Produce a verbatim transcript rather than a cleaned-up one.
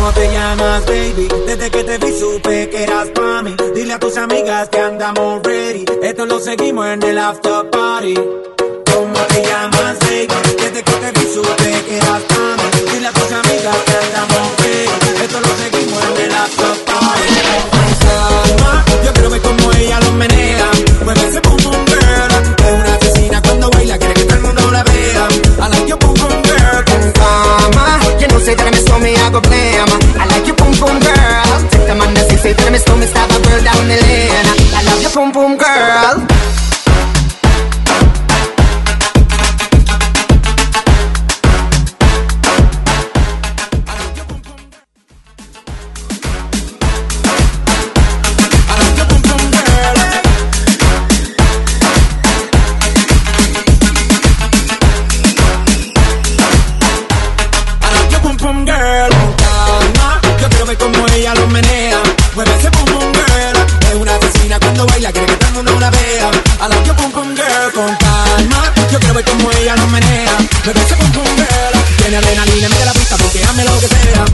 ¿Cómo te llamas, baby? Desde que te vi supe que eras pa' mí. Dile a tus amigas que andamos ready. Esto lo seguimos en el after party. ¿Cómo te llamas, baby? Desde que te vi supe que eras pa' mí. Dile a tus amigas que andamos ready. Esto lo seguimos en el after party. Calma, yo quiero ver cómo ella lo menea. Mueve ese boom boom girl. Es una asesina cuando baila, quiere que todo el mundo la vea. I like your boom boom girl. Con calma, you know say that I miss me, I go blame. I like your boom boom girl. Take the man that say say that I miss me, stop a girl down the lane. I love your boom boom girl. I like your boom boom girl. Con calma, yo quiero ver cómo ella lo menea. Me parece boom boom girl. Tiene adrenalina, mete la pista porque hazme lo que sea.